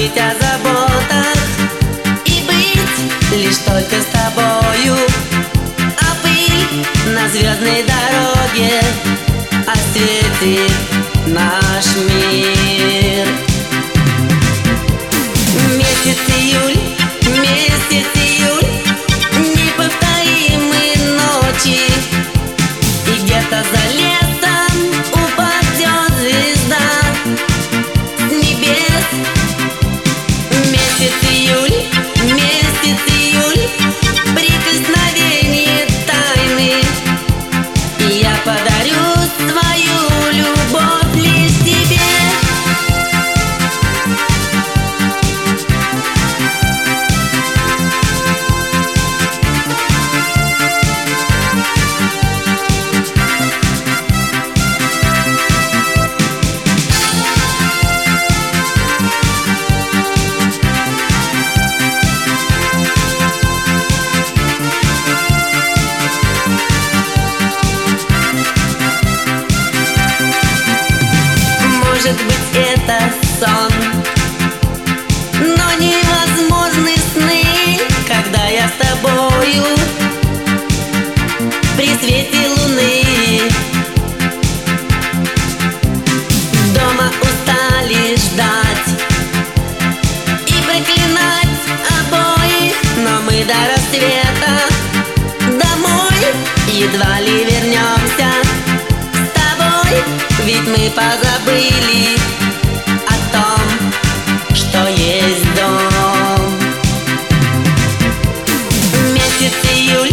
забыть о заботах и быть лишь только с тобою. А пыль на звездной дороге осветит наш мир. Месяц июль, неповторимые ночи, и где-то за лесом упадет звезда с небес. Месяц июль, прикосновение тайны, и я подарю свою любовь лишь тебе. Может быть, это сон, но невозможны сны, когда я с тобою при свете луны. Дома устали ждать и проклинать обоих, но мы до рассвета домой едва ли вернемся. Ведь мы позабыли о том, что есть дом. Месяц июль,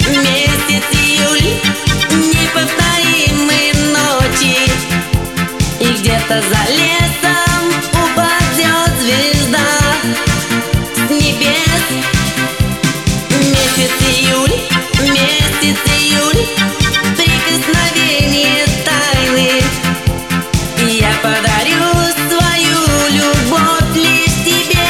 неповторимые ночи, и где-то за лесом упадет звезда с небес. Месяц июль, прикосновение тайны, и я подарю свою любовь лишь тебе.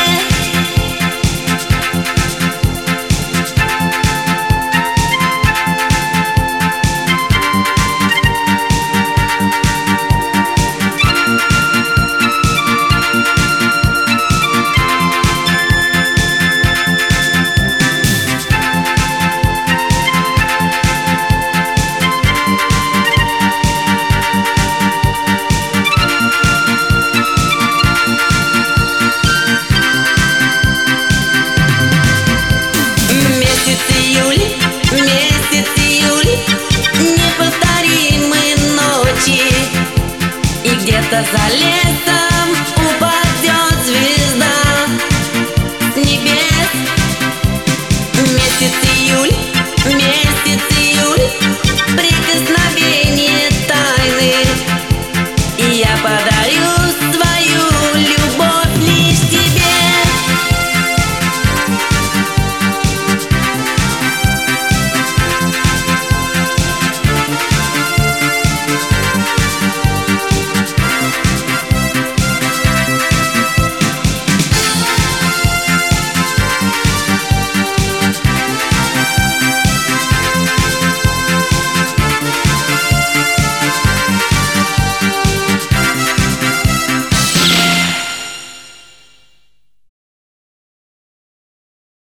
Месяц июль, неповторимые ночи, и где-то за лесом